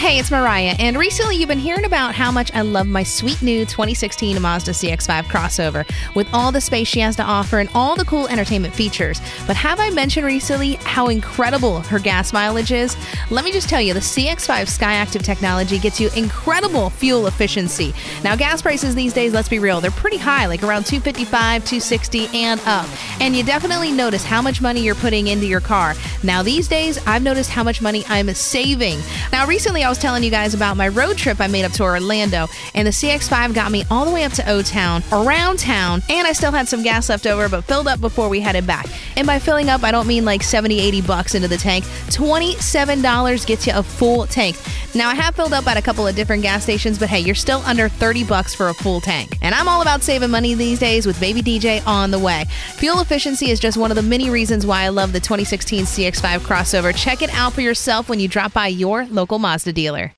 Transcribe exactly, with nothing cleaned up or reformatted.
Hey, it's Mariah, and recently you've been hearing about how much I love my sweet new twenty sixteen Mazda C X five crossover with all the space she has to offer and all the cool entertainment features. But have I mentioned recently how incredible her gas mileage is? Let me just tell you, the C X five SkyActiv technology gets you incredible fuel efficiency. Now, gas prices these days, let's be real, they're pretty high, like around two fifty-five, two sixty and up. And you definitely notice how much money you're putting into your car. Now, these days, I've noticed how much money I'm saving. Now, recently I was telling you guys about my road trip I made up to Orlando, and the C X five got me all the way up to O-Town, around town, and I still had some gas left over, but filled up before we headed back. And by filling up, I don't mean like seventy, eighty bucks into the tank. twenty-seven dollars gets you a full tank. Now, I have filled up at a couple of different gas stations, but hey, you're still under thirty bucks for a full tank. And I'm all about saving money these days with Baby D J on the way. Fuel efficiency is just one of the many reasons why I love the twenty sixteen C X five crossover. Check it out for yourself when you drop by your local Mazda dealer.